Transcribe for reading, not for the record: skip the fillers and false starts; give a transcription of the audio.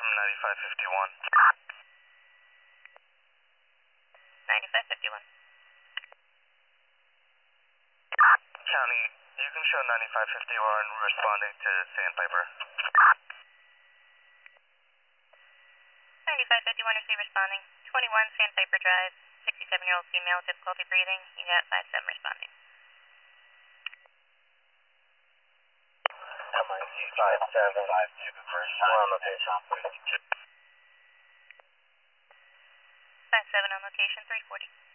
9551. 9551. County, you can show 9551 responding to Sandpiper. 9551 receive responding. 21 Sandpiper Drive, 67-year-old female, difficulty breathing. You got 57 responding. MIC 5752, we're on location. 57 on location, 340.